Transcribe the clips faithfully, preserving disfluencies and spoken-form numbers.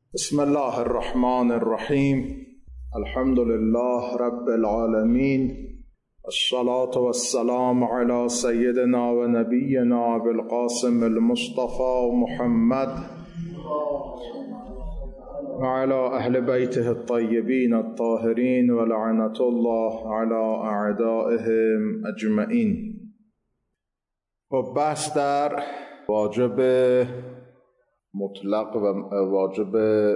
بسم الله الرحمن الرحیم. الحمد لله رب العالمین، الصلاة والسلام على سیدنا و نبینا بالقاسم المصطفى محمد و على اهل بیته الطیبین الطاهرین و لعنة الله على اعدائهم اجمعین. و بحث در واجب مطلق و واجب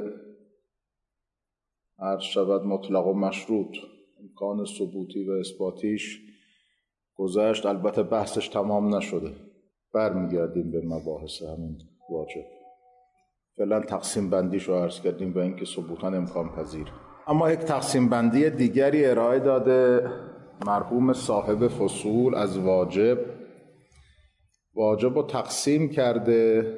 عرض شود مطلق و مشروط، امکان ثبوتی و اثباتیش گذشت. البته بحثش تمام نشده، برمیگردیم به مباحث همین واجب. فعلا تقسیم بندیش رو عرض کردیم و اینکه ثبوتاً امکان پذیر. اما یک تقسیم بندی دیگری ارائه داده مرحوم صاحب فصول از واجب. واجب رو تقسیم کرده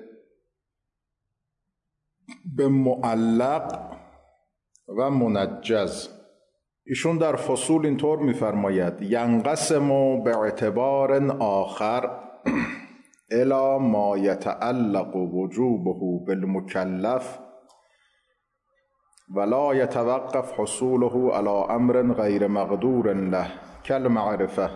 به معلق و منجز. ایشون در فصول اینطور می‌فرماید: ینقسم به اعتبار آخر الی ما یتعلق وجوبه بالمکلف ولا یتوقف حصوله علی امر غیر مقدور له کالمعرفه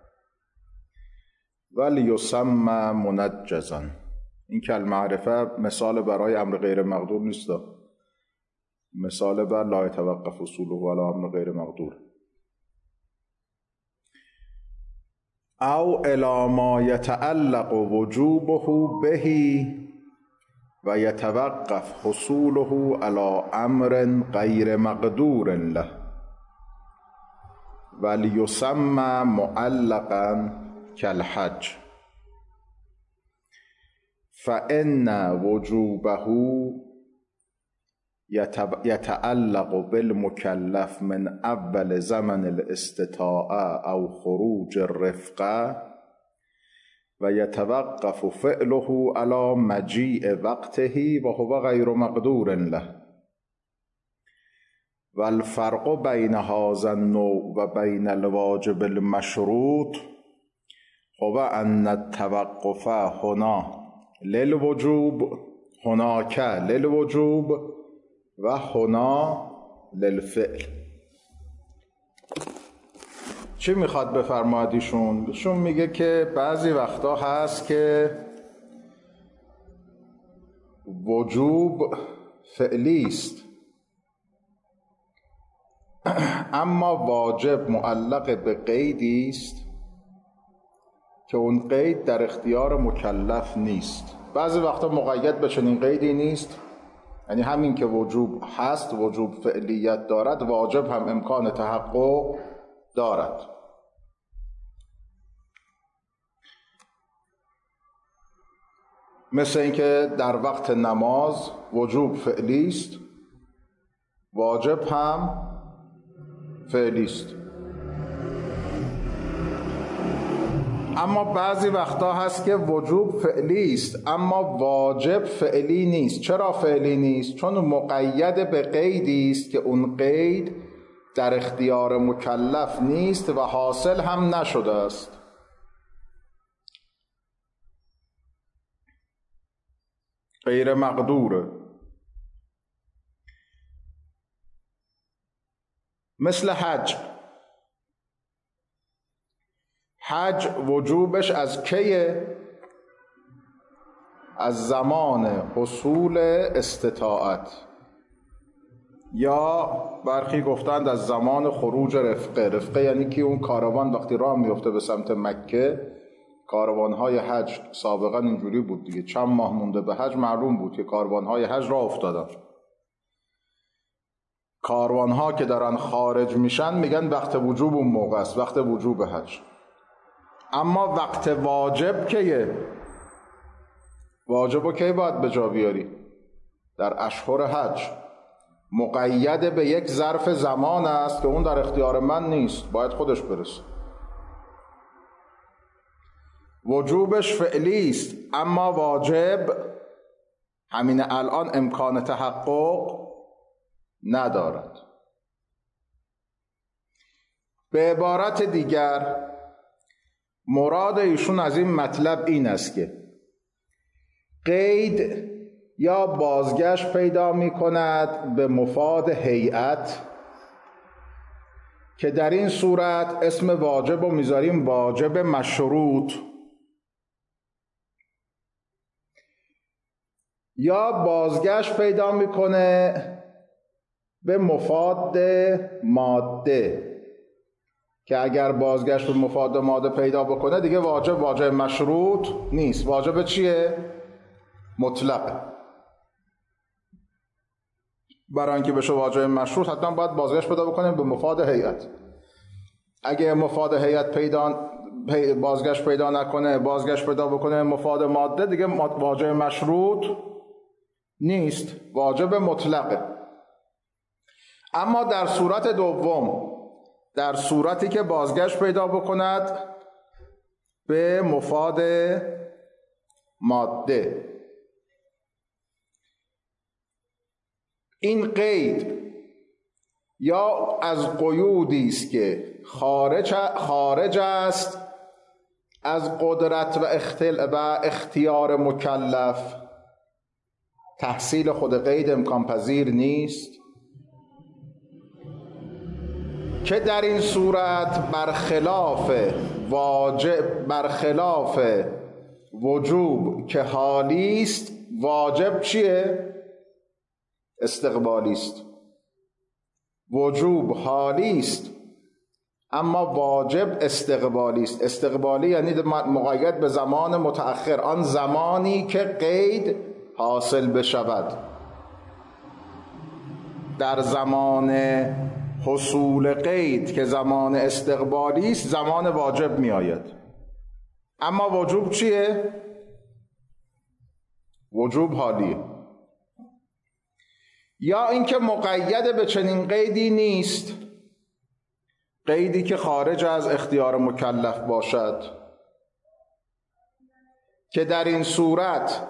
ولیسمى منجزا. این کالمعرفه مثال برای امر غیر مقدور نیست، مثال بر لا یتوقف حصوله علی امر غیر مقدور. او الی ما یتعلق وجوبه به و یتوقف حصوله علی امر غیر مقدور له ولیسمى معلقا کالحج فإن وجوبه یتعلق بالمکلف من اول زمن الاستطاعه او خروج الرفقه و یتوقف فعله علی مجیء وقته و هو غیر مقدور له. والفرق بین هذا النوع و بین الواجب المشروط هو ان التوقف هنا للوجوب هناك للوجوب و هنا للفعل. چی میخواد بفرماید ایشون؟ ایشون میگه که بعضی وقتا هست که وجوب فعلی است اما واجب معلق به قیدی است که اون قید در اختیار مکلف نیست. بعضی وقتا مقید به چنین قیدی نیست، یعنی همین که وجوب هست، وجوب فعلیت دارد، واجب هم امکان تحقق دارد. مثل اینکه در وقت نماز وجوب فعلی است، واجب هم فعلی است. اما بعضی وقتا هست که وجوب فعلی است اما واجب فعلی نیست. چرا فعلی نیست؟ چون مقید به قیدی است که اون قید در اختیار مکلف نیست و حاصل هم نشده است. غیر مقدوره. مثل حج. حج وجوبش از کیه؟ از زمان حصول استطاعت، یا برخی گفتند از زمان خروج رفقه. رفقه یعنی که اون کاروان وقتی راه میفته به سمت مکه، کاروانهای حج سابقا اینجوری بود دیگه، چند ماه مونده به حج معلوم بود که کاروانهای حج راه افتادن. کاروانها که دارن خارج میشن میگن وقت وجوب اون موقع است، وقت وجوب حج. اما وقت واجب کیه؟ واجب رو کی باید به جا بیاری؟ در اشهر حج. مقید به یک ظرف زمان است که اون در اختیار من نیست، باید خودش برسه. وجوبش فعلی است اما واجب همین الان امکان تحقق ندارد. به عبارت دیگر مراد ایشون از این مطلب این است که قید یا بازگشت پیدا می کند به مفاد هیئت، که در این صورت اسم واجب رو میذاریم واجب مشروط، یا بازگشت پیدا میکنه به مفاد ماده، که اگر بازگشت به مفاد ماده پیدا بکنه دیگه واجب واجب مشروط نیست. واجب چیه؟ مطلق. برای اینکه بشه واجب مشروط حتما باید بازگشت پیدا بکنیم به مفاد هیئت. اگه مفاد هیئت پیدا بازگشت پیدا نکنه، بازگشت پیدا بکنه مفاد ماده، دیگه واجب مشروط نیست، واجب مطلقه. اما در صورت دوم، در صورتی که بازگشت پیدا بکند به مفاد ماده، این قید یا از قیودی است که خارج خارج است از قدرت و اختل و اختیار مکلف. تحصیل خود قید امکان پذیر نیست، که در این صورت برخلاف واجب برخلاف وجوب که حالی است، واجب چیه؟ استقبالی است. وجوب حالی است اما واجب استقبالی است. استقبالی یعنی مقید به زمان متأخر، آن زمانی که قید حاصل بشود. در زمان حصول قید که زمان استقبالی است، زمان واجب می آید. اما وجوب چیه؟ وجوب حالیه. یا اینکه مقید به چنین قیدی نیست، قیدی که خارج از اختیار مکلف باشد، که در این صورت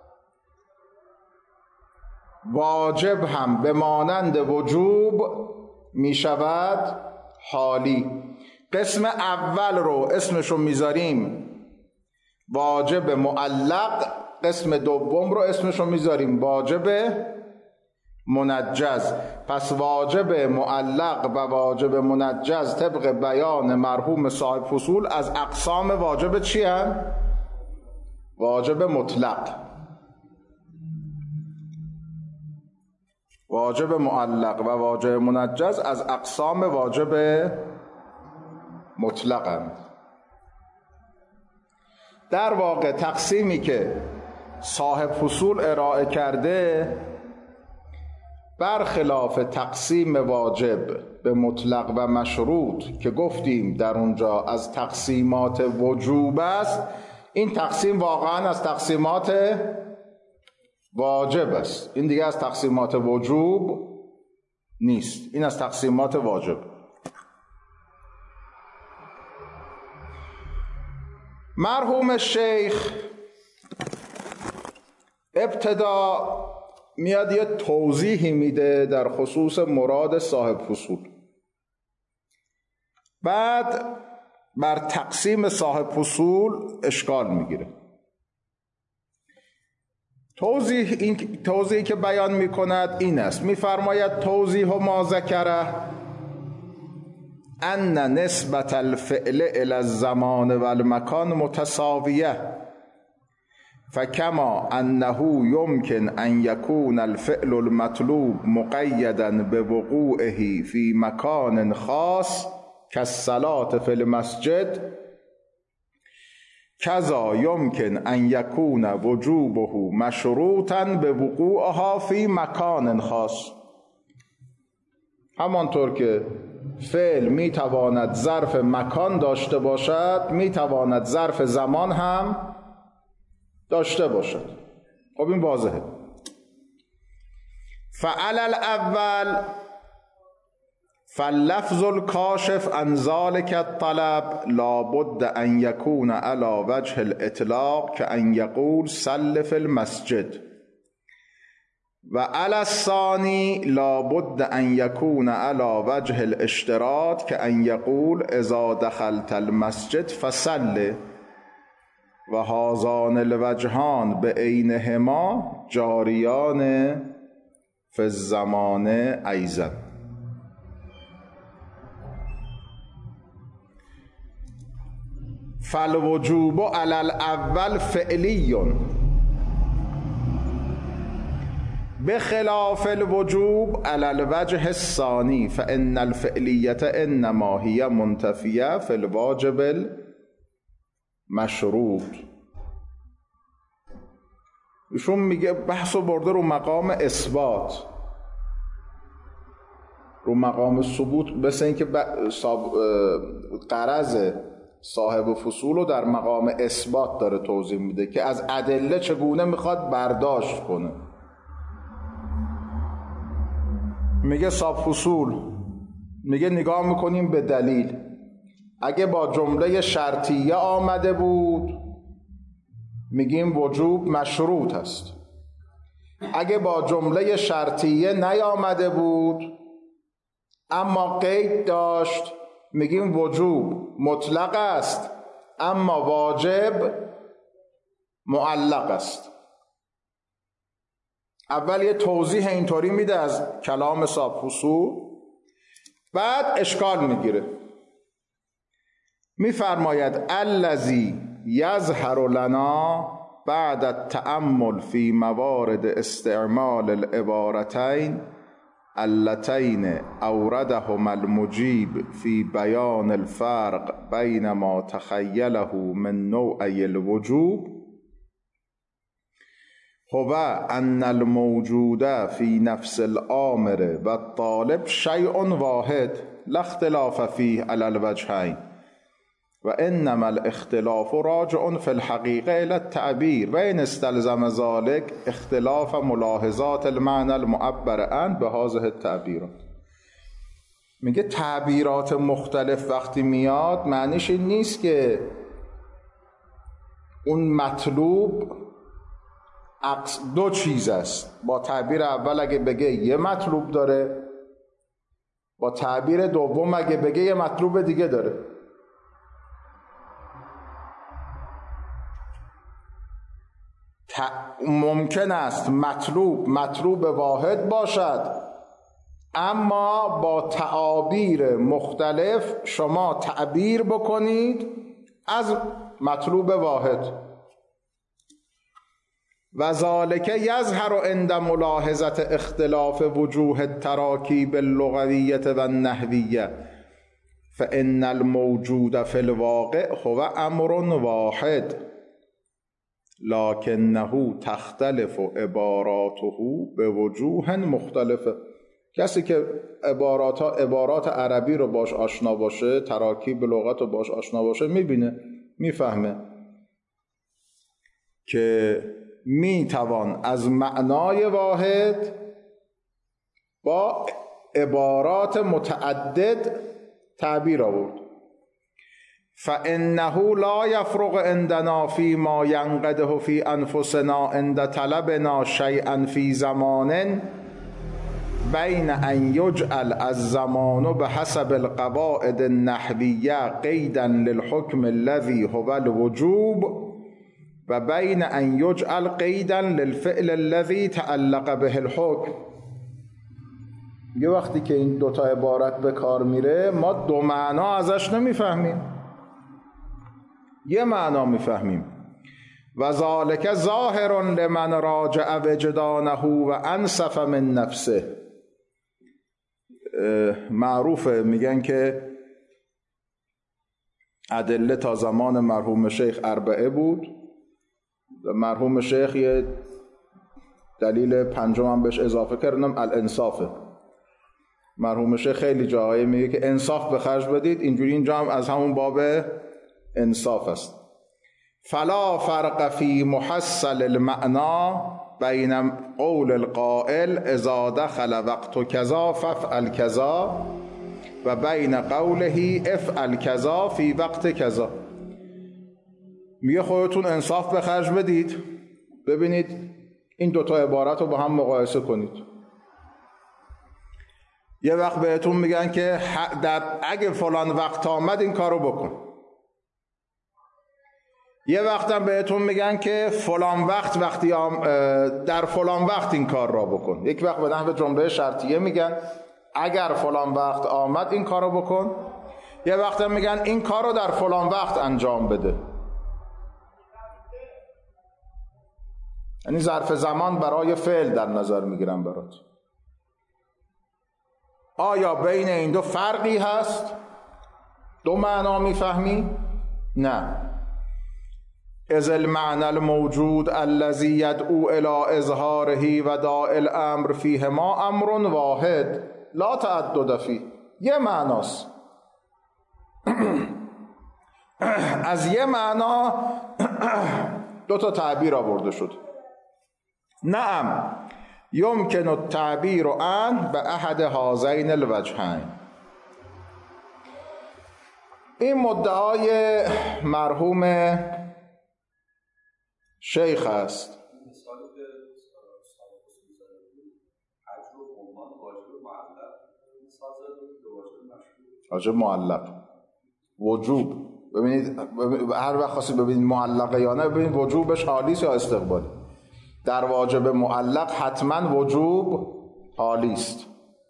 واجب هم به مانند وجوب می شود حالی. قسم اول رو اسمشو میذاریم واجب معلق، قسم دوم رو اسمشو میذاریم واجب منجز. پس واجب معلق و واجب منجز طبق بیان مرحوم صاحب فصول از اقسام واجب چی هم؟ واجب مطلق. واجب معلق و واجب منجز از اقسام واجب مطلق هم. در واقع تقسیمی که صاحب فصول ارائه کرده برخلاف تقسیم واجب به مطلق و مشروط که گفتیم در اونجا از تقسیمات وجوب است، این تقسیم واقعا از تقسیمات واجب است. این دیگه از تقسیمات وجوب نیست، این از تقسیمات واجب. مرحوم شیخ ابتدا میاد یه توضیحی میده در خصوص مراد صاحب فصول، بعد بر تقسیم صاحب فصول اشکال میگیره. توضیح این توضیحی که بیان میکند این است، میفرماید توضیح ما ذکره ان نسبت الفعل الى الزمان والمکان متساویه، فکما انه یمکن ان یکون الفعل المطلوب مقیدا بوقوعه فی مکان خاص کالصلاة فی المسجد، کذا یمکن ان یکون وجوبه مشروطا بوقوعها فی مکان خاص. همانطور که فعل میتواند ظرف مکان داشته باشد، میتواند ظرف زمان هم داشته باشد. خب این واضحه. فعل الاول فاللفظ الکاشف عن ذلك الطلب لابد ان یکون علی وجه الاطلاق کأن یقول صل فی المسجد، و علی الثانی لابد ان یکون علی وجه الاشتراط کأن یقول اذا دخلت المسجد فصل، و هازان الوجهان به عینهما جاریان فی الزمان ایضا. فالوجوب علی الاول فعلی بخلاف الوجوب علی الوجه الثانی فان الفعلیة انما هی منتفیه فی الواجب المشروط. ایشون میگه بحثو برده رو مقام اثبات، رو مقام ثبوت، مثل اینکه غرض صاحب فصول رو در مقام اثبات داره توضیح میده که از ادله چگونه میخواد برداشت کنه. میگه صاحب فصول میگه نگاه میکنیم به دلیل، اگه با جمله شرطیه آمده بود میگیم وجوب مشروط است، اگه با جمله شرطیه نیامده بود اما قید داشت میگیم وجوب مطلق است اما واجب معلق است. اول یه توضیح اینطوری میده از کلام صاحب فصول، بعد اشکال میگیره، میفرماید الذی یظهر لنا بعد التأمل فی موارد استعمال العبارتین اللتین اوردهما المجیب فی بیان الفرق بین ما تخیله من نوعی الوجوب هو ان الموجود فی نفس الامر و الطالب شیء واحد لا اختلاف فیه علی الوجهین و انما الاختلاف راجع فی الحقیقه الى التعبیر و ان استلزم ذلك اختلاف ملاحظات المعنى المعبر عنه به هذه التعبیرات. میگه تعبیرات مختلف وقتی میاد معنیش این نیست که اون مطلوب دو چیز است. با تعبیر اول اگه بگه یه مطلوب داره، با تعبیر دوم اگه بگه یه مطلوب دیگه داره. ممکن است مطلوب مطلوب واحد باشد اما با تعابیر مختلف شما تعبیر بکنید از مطلوب واحد. و ذالک یظهر عند ملاحظه اختلاف وجوه التراکیب اللغویه و النحویه فان الموجود فی الواقع هو امر واحد لکنه تختلف عباراته به وجوه مختلفه. کسی که عبارات عبارات عربی رو باش آشنا باشه، تراکیب لغت رو باش آشنا باشه، میبینه، میفهمه که میتوان از معنای واحد با عبارات متعدد تعبیر آورد. فانه لا یفرق عندنا فی ما ینقده فی انفسنا عند طلبنا شیئا فی زمان بین ان یجعل الزمان بحسب القواعد النحویه قیدا للحکم الذی هو الوجوب و بین ان یجعل قیدا للفعل الذی تعلق به الحکم. یه وقتی که این دوتا عبارت به کار میره ما دو معنا ازش نمیفهمیم، یه معنا میفهمیم. و ذالک ظاهر لمن راجع وجدانه و انصف من نفسه. معروفه، میگن که ادله تا زمان مرحوم شیخ اربعه بود، مرحوم شیخ یه دلیل پنجم هم بهش اضافه کردم، الانصافه. مرحوم شیخ خیلی جاهای میگه که انصاف به خرج بدید، اینجوری اینجا هم از همون باب انصاف است. فلا فرق فی محصل المعنى بین قول القائل اذا دخل وقت کذا فافعل کذا و بین قوله افعل کذا فی وقت کذا. میگه خودتون انصاف به خرج بدید، ببینید این دوتا عبارت رو با هم مقایسه کنید. یه وقت بهتون میگن که در اگه فلان وقت آمد این کارو بکن، یه وقتم بهتون میگن که فلان وقت وقتی در فلان وقت این کار را بکن. یک وقت به نحو جمله شرطیه میگن اگر فلان وقت آمد این کار رو بکن. یه وقتم میگن این کار رو در فلان وقت انجام بده. یعنی ظرف زمان برای فعل در نظر میگیرن برات. آیا بین این دو فرقی هست؟ دو معنا میفهمی؟ نه. اذ المعنى الموجود الذي يدعو الى اظهاره و داء الامر فيهما امر واحد لا تعدد فيه. یه معناست. از یه معنا دو تا تعبیر آورده شد. نعم یمکن التعبیر عن به احد هذین الوجهین. این مدعای مرحوم شیخ است. واجب معلق وجوب. ببینید هر وقت خواستید ببینید معلقه یا نه، ببینید وجوبش حالی است یا استقبالی. در واجب معلق حتما وجوب حالی است.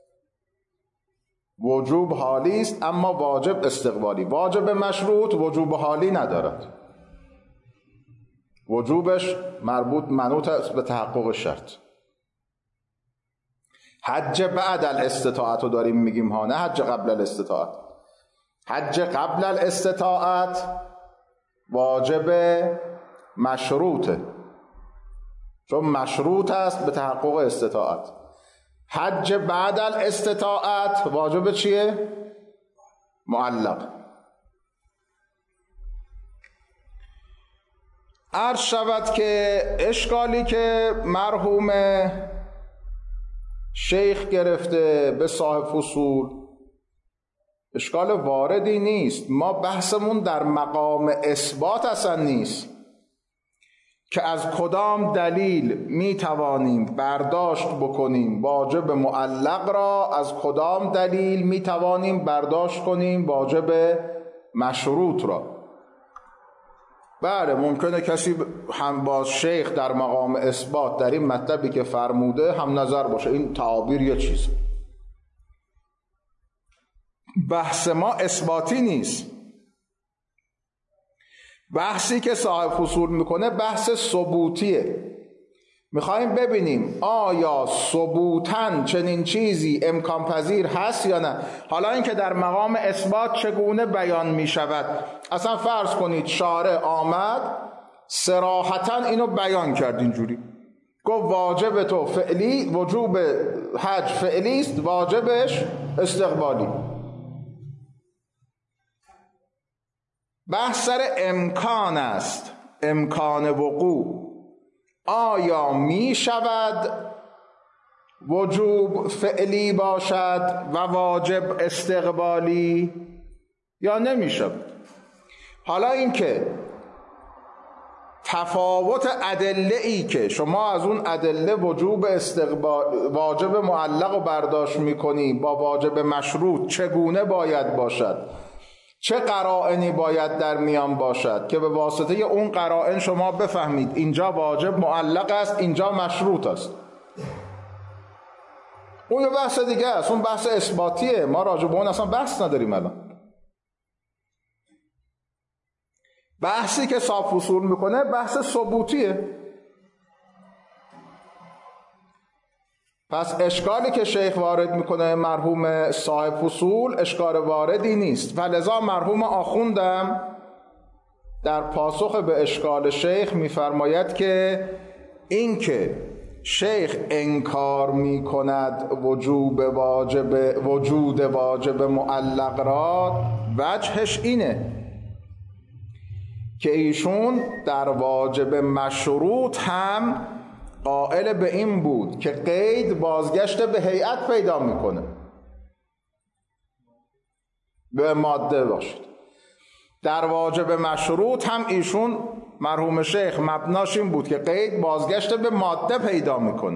وجوب حالی است اما واجب استقبالی. واجب مشروط وجوب حالی ندارد. وجوبش مربوط منوط است به تحقق شرط. حج بعد الاستطاعت رو داریم میگیم ها، نه حج قبل الاستطاعت. حج قبل الاستطاعت واجب مشروطه، چون مشروط است به تحقق استطاعت. حج بعد الاستطاعت واجب چیه؟ معلق. عرض شود که اشکالی که مرحوم شیخ گرفته به صاحب فصول اشکال واردی نیست. ما بحثمون در مقام اثبات اصلا نیست که از کدام دلیل می توانیم برداشت بکنیم واجب معلق را، از کدام دلیل می توانیم برداشت کنیم واجب مشروط را. بله ممکنه کسی هم با شیخ در مقام اثبات در این مطلبی که فرموده هم نظر باشه، این تعابیر یه چیز. بحث ما اثباتی نیست. بحثی که صاحب فصول میکنه بحث ثبوتیه. میخوایم ببینیم آیا ثبوتاً چنین چیزی امکان پذیر هست یا نه. حالا اینکه در مقام اثبات چگونه بیان میشود، اصلا فرض کنید شارع آمد صراحتاً اینو بیان کرد، اینجوری گفت واجب تو فعلی، وجوب حج فعلی است، واجبش استقبالی. بحث سر امکان است، امکان وقوع. آیا می شود وجوب فعلی باشد و واجب استقبالی یا نمی شود؟ حالا این که تفاوت ادله ای که شما از اون ادله وجوب استقبال واجب معلق رو برداشت می کنی با واجب مشروط چگونه باید باشد، چه قرائنی باید در میان باشد که به واسطه اون قرائن شما بفهمید اینجا واجب معلق است، اینجا مشروط است. اون یه بحث دیگه است، اون بحث اثباتیه. ما راجع به اون اصلا بحث نداریم الان. بحثی که صاحب فصول میکنه بحث ثبوتیه. پس اشکالی که شیخ وارد میکنه مرحوم صاحب فصول اشکال واردی نیست و لذا مرحوم آخوندم در پاسخ به اشکال شیخ میفرماید که این که شیخ انکار میکند وجوب واجب وجود واجب معلق را، وجهش اینه که ایشون در واجب مشروط هم قائل به این بود که قید بازگشت به هیئت پیدا میکنه، به ماده باشد. در واجب مشروط هم ایشون مرحوم شیخ مبناش این بود که قید بازگشت به ماده پیدا میکنه.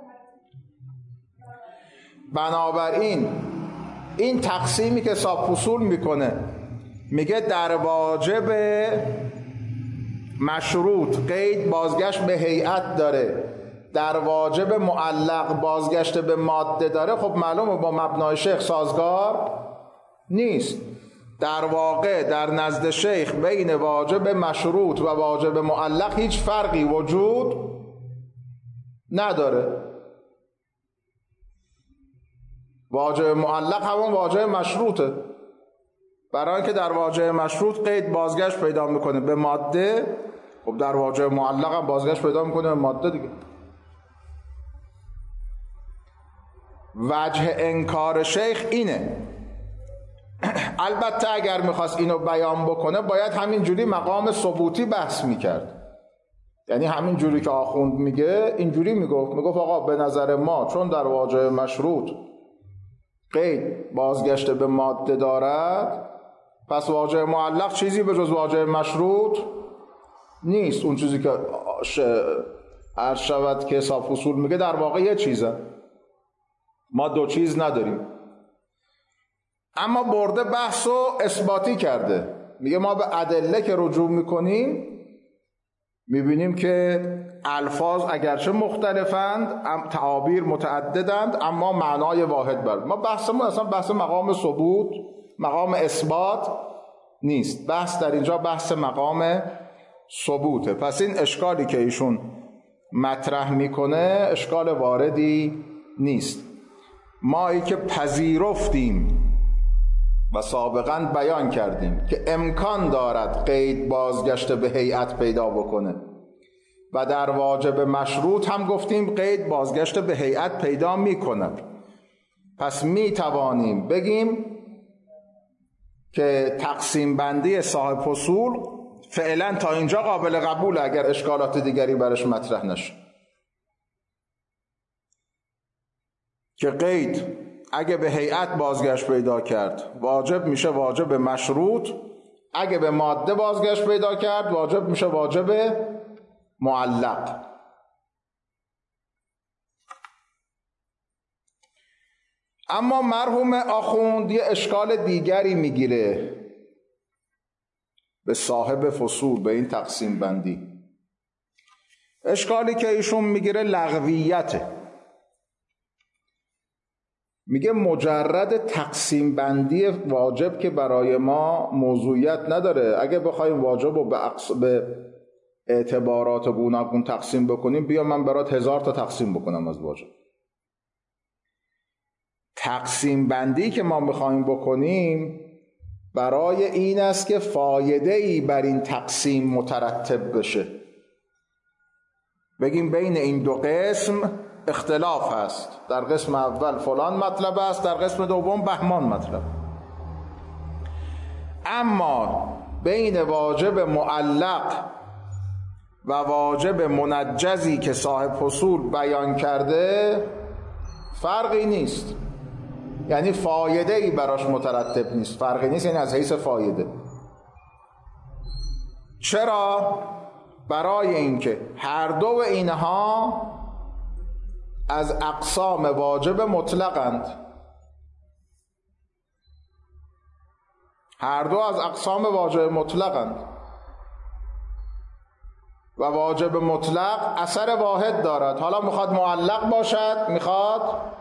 بنابراین این تقسیمی که صاحب فصول میکنه، میگه در واجب مشروط قید بازگشت به هیئت داره، در واجب معلق بازگشت به ماده داره، خب معلومه با مبنای شیخ سازگار نیست. در واقع در نزد شیخ بین واجب مشروط و واجب معلق هیچ فرقی وجود نداره. واجب معلق همون واجب مشروطه، برای اینکه در واجب مشروط قید بازگشت پیدا میکنه به ماده، خب در واجب معلق هم بازگشت پیدا میکنه به ماده دیگه. وجه انکار شیخ اینه. البته اگر میخواست اینو بیان بکنه باید همین جوری مقام ثبوتی بحث میکرد، یعنی همین جوری که آخوند میگه اینجوری میگفت، میگفت آقا به نظر ما چون در واجب مشروط قید بازگشت به ماده دارد، پس واجب معلق چیزی به جز واجب مشروط نیست. اون چیزی که عرض شود که حساب اصول میگه در واقع یه چیزه، ما دو چیز نداریم. اما برده بحث و اثباتی کرده، میگه ما به ادله که رجوع میکنیم میبینیم که الفاظ اگرچه مختلفند، تعابیر متعددند، اما معنای واحد بر ما. بحثمون اصلا بحث مقام ثبوت، مقام اثبات نیست، بحث در اینجا بحث مقام ثبوته. پس این اشکالی که ایشون مطرح میکنه اشکال واردی نیست. ما ای که پذیرفتیم و سابقا بیان کردیم که امکان دارد قید بازگشت به هیئت پیدا بکنه و در واجب مشروط هم گفتیم قید بازگشت به هیئت پیدا میکند، پس می توانیم بگیم که تقسیم بندی صاحب اصول فعلا تا اینجا قابل قبول اگر اشکالات دیگری برش مطرح نشه، که قید اگه به هیئت بازگشت پیدا کرد واجب میشه واجب مشروط، اگه به ماده بازگشت پیدا کرد واجب میشه واجب معلق. اما مرحوم آخوند یه اشکال دیگری میگیره به صاحب فصول، به این تقسیم بندی. اشکالی که ایشون میگیره لغویته. میگه مجرد تقسیم بندی واجب که برای ما موضوعیت نداره، اگه بخوایم واجب رو به, اقص... به اعتبارات گوناگون تقسیم بکنیم، بیا من برات هزار تا تقسیم بکنم از واجب. تقسیم بندی که ما میخوایم بکنیم برای این است که فایده ای بر این تقسیم مترتب بشه، بگیم بین این دو قسم اختلاف هست، در قسم اول فلان مطلب است، در قسم دوم بهمان مطلب. اما بین واجب معلق و واجب منجزی که صاحب اصول بیان کرده فرقی نیست، یعنی فایده ای براش مترتب نیست. فرقی نیست یعنی از حیث فایده. چرا؟ برای اینکه هر دو اینها از اقسام واجب مطلقند، هر دو از اقسام واجب مطلقند و واجب مطلق اثر واحد دارد. حالا میخواد معلق باشد، میخواد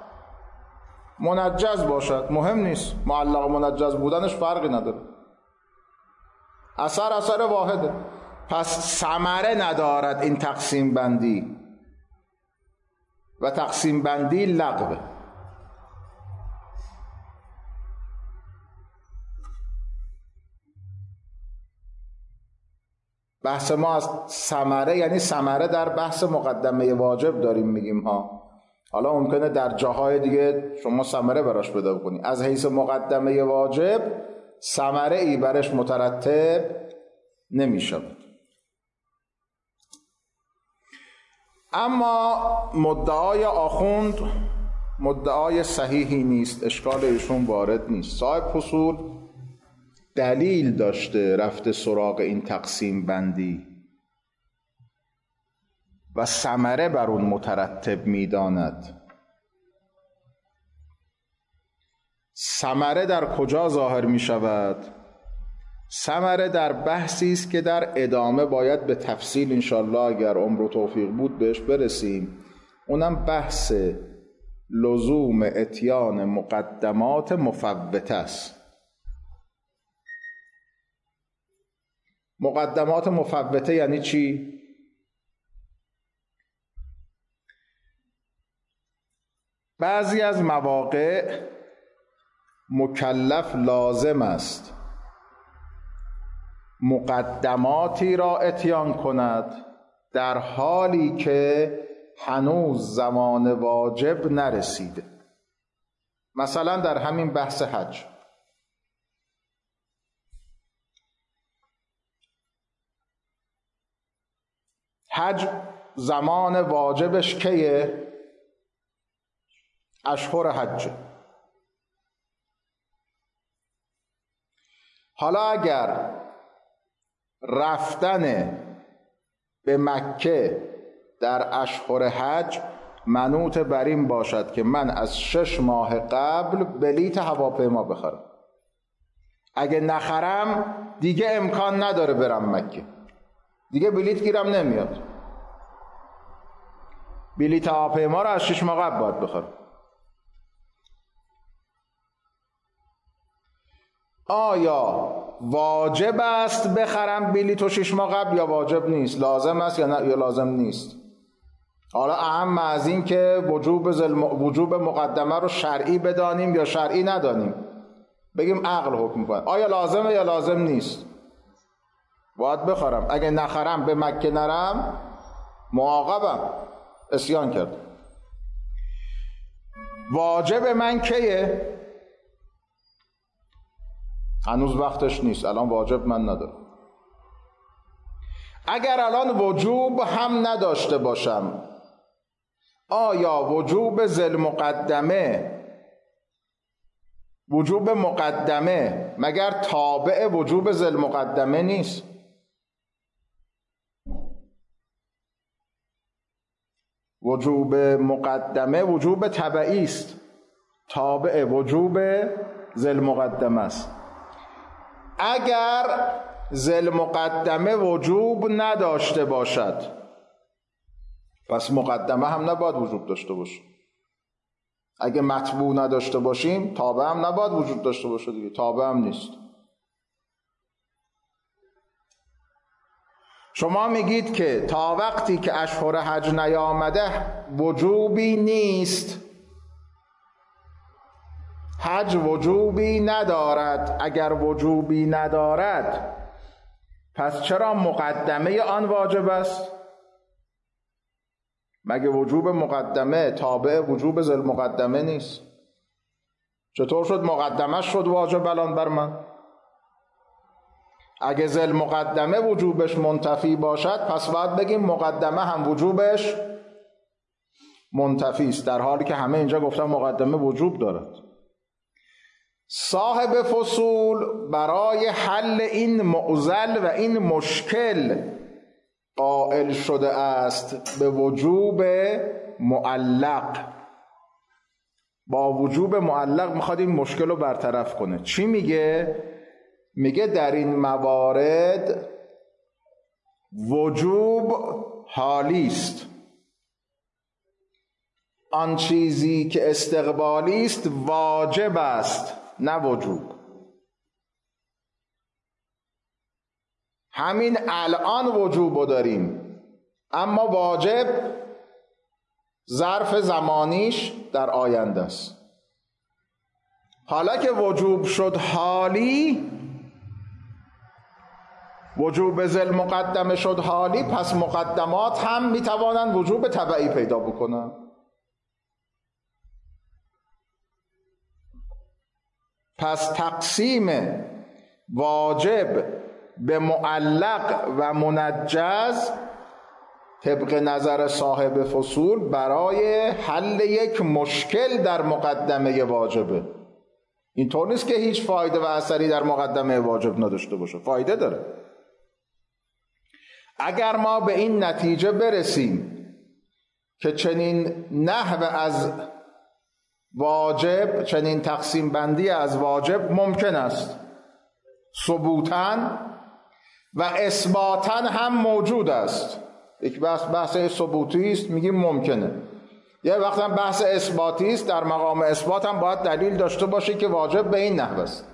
منجز باشد، مهم نیست، معلق و منجز بودنش فرقی نداره، اثر اثر واحده. پس ثمره ندارد این تقسیم بندی و تقسیم بندی لغوه. بحث ما از ثمره یعنی ثمره در بحث مقدمه واجب داریم میگیم ها. حالا ممکنه در جاهای دیگه شما ثمره براش پیدا بکنی، از حیث مقدمه واجب ثمره ای برش مترتب نمیشه. اما مدعای آخوند مدعای صحیحی نیست، اشکال ایشون وارد نیست. صاحب فصول دلیل داشته رفته سراغ این تقسیم بندی و ثمره بر اون مترتب میداند. ثمره در کجا ظاهر می شود؟ ثمره در بحثی است که در ادامه باید به تفصیل انشالله اگر عمر و توفیق بود بهش برسیم. اونم بحث لزوم اتیان مقدمات مفوته است. مقدمات مفوته یعنی چی؟ بعضی از مواقع مکلف لازم است مقدماتی را اتیان کند در حالی که هنوز زمان واجب نرسیده. مثلا در همین بحث حج، حج زمان واجبش کیه؟ اشهر حج. حالا اگر رفتن به مکه در اشهر حج منوط بر این باشد که من از شش ماه قبل بلیط هواپیما بخرم، اگه نخرم دیگه امکان نداره برم مکه، دیگه بلیط گیرم نمیاد. بلیط هواپیما رو از شش ماه قبل باید بخرم. آیا واجب است بخرم بلیط و شش ماه قبل یا واجب نیست؟ لازم است یا نه یا لازم نیست؟ حالا اهم از این که وجوب زلم... وجوب مقدمه رو شرعی بدانیم یا شرعی ندانیم، بگیم عقل حکم کنه. آیا لازمه یا لازم نیست؟ باید بخرم، اگه نخرم به مکه نرم معاقبم، عصیان کرد. واجب من کیه؟ هنوز وقتش نیست، الان واجب من ندارم. اگر الان وجوب هم نداشته باشم، آیا وجوب ذل مقدمه وجوب مقدمه مگر تابع وجوب ذل مقدمه نیست؟ وجوب مقدمه وجوب تبعی است، تابع وجوب ذل مقدمه است. اگر ذل مقدمه وجوب نداشته باشد پس مقدمه هم نباید وجوب داشته باشه. اگه مطبوع نداشته باشیم تابع هم نباید وجود داشته باشه دیگه، تابع هم نیست. شما میگید که تا وقتی که اشهر حج نیامده وجوبی نیست، حج وجوبی ندارد. اگر وجوبی ندارد پس چرا مقدمه آن واجب است؟ مگه وجوب مقدمه تابع وجوب ذل مقدمه نیست؟ چطور شد مقدمه شد واجب الان بر من؟ اگه ذل مقدمه وجوبش منتفی باشد پس باید بگیم مقدمه هم وجوبش منتفی است، در حالی که همه اینجا گفتن مقدمه وجوب دارد. صاحب فصول برای حل این معضل و این مشکل قائل شده است به وجوب معلق. با وجوب معلق میخواد این مشکل رو برطرف کنه. چی میگه؟ میگه در این موارد وجوب حالی است، آن چیزی که استقبالی است واجب است نه وجوب. همین الان وجوب داریم، اما واجب ظرف زمانیش در آینده است. حالا که وجوب شد حالی، وجوب ذل مقدمه شد حالی، پس مقدمات هم میتوانند وجوب تبعی پیدا بکنن. پس تقسیم واجب به معلق و منجز طبق نظر صاحب فصول برای حل یک مشکل در مقدمه واجبه. اینطور نیست که هیچ فایده و اثری در مقدمه واجب نداشته باشه، فایده داره. اگر ما به این نتیجه برسیم که چنین نحو از واجب، چنین تقسیم بندی از واجب ممکن است، ثبوتاً و اثباتاً هم موجود است. یک بحث بحث ثبوتی است، میگیم ممکنه. یه وقت هم بحث اثباتی است، در مقام اثبات هم باید دلیل داشته باشه که واجب به این نحو است.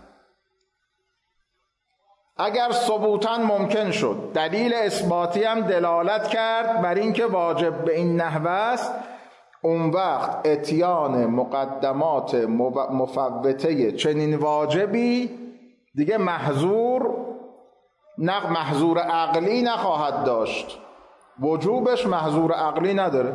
اگر ثبوتاً ممکن شد، دلیل اثباتی هم دلالت کرد بر این که واجب به این نحو است، اون وقت اتیان مقدمات مفوته چنین واجبی دیگه محظور نه محظور عقلی نخواهد داشت. وجوبش محظور عقلی نداره.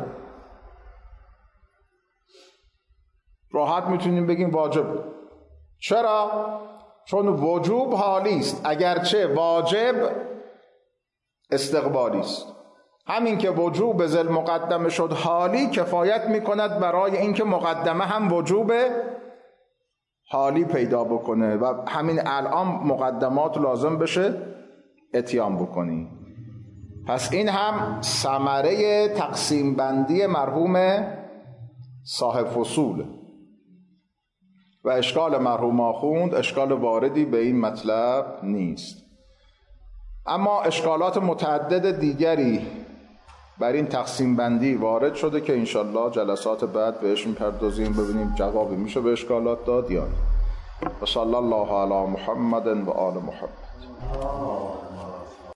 راحت میتونیم بگیم واجب. چرا؟ چون وجوب حالی است، اگرچه واجب استقبالی است. همین که وجوب ذل مقدمه شد حالی کفایت میکند برای اینکه مقدمه هم وجوب حالی پیدا بکنه و همین الان مقدمات لازم بشه اتیان بکنی. پس این هم ثمره تقسیم بندی مرحوم صاحب فصول و اشکال مرحوم آخوند اشکال واردی به این مطلب نیست. اما اشکالات متعدد دیگری بر این تقسیم بندی وارد شده که انشالله جلسات بعد بهش میپردازیم، ببینیم جوابی میشه به اشکالات داد یا نه. و صلی الله علی محمد و آل محمد.